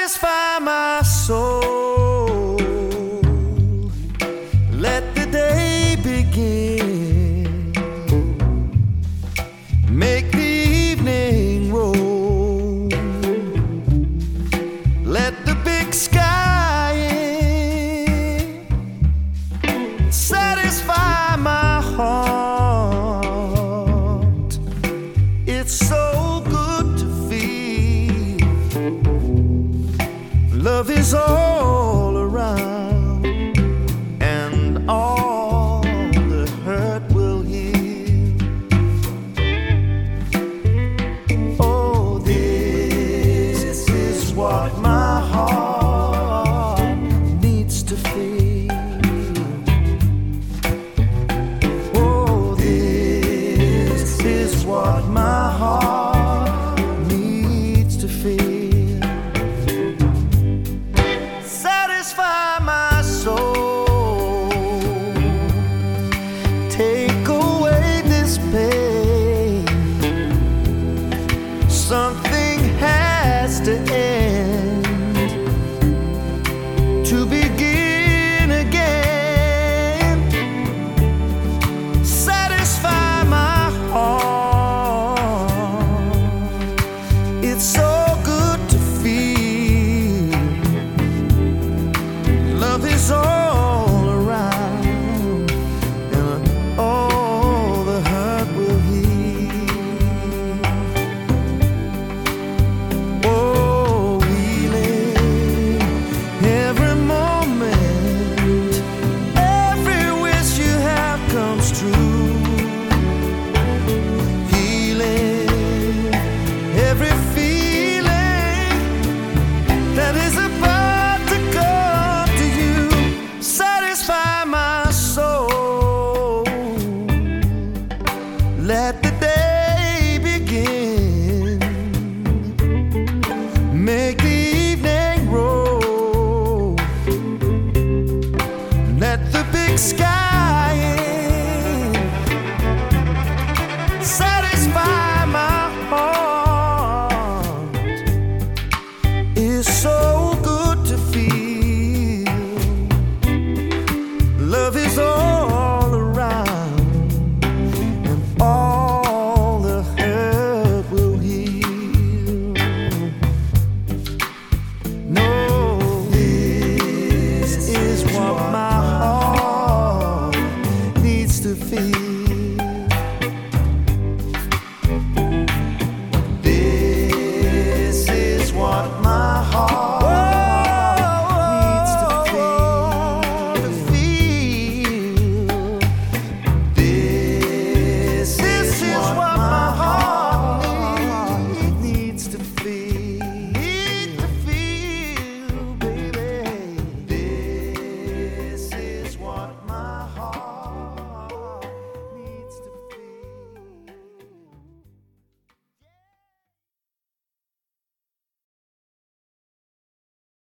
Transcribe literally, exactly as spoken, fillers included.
satisfy my soul. Let the day begin. Make the evening roll. Let the big sky in. Satisfy my heart. It's so good to feel. Love is all around, and all the hurt will heal. Oh, this is what my heart needs to feel. Oh, this is what my heart needs to feel. Satisfy my soul. Take away this pain. Something has to end to begin again. Satisfy my heart. It's so good to feel. Love is all around, and all the hurt will heal. Oh, healing every moment, every wish you have comes true. Healing every feeling that is about to come to you. Satisfy my soul. Let the day begin. Make the evening roll. Let the big sky in. Satisfy my heart. Is so